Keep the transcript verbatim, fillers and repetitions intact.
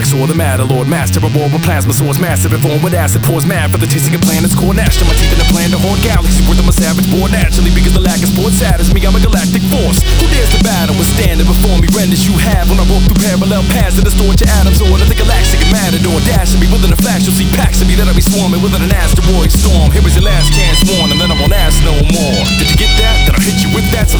Saw the Matter Lord, master of war with plasma swords, massive and form with acid pours, mad for the chasing of planets, core gnashed on my teeth in a plan to haunt galaxies. Worth I'm a savage born naturally because the lack of sport saddens me. I'm a galactic force. Who dares to battle with standing before me? Renders you have when I walk through parallel paths that distort your atoms, or the galactic and matador dashing me within a flash. You'll see packs of me that'll be swarming within an asteroid storm. Here is your last chance warning, then I won't ask no more. Did you get that? Then I'll hit you with that. So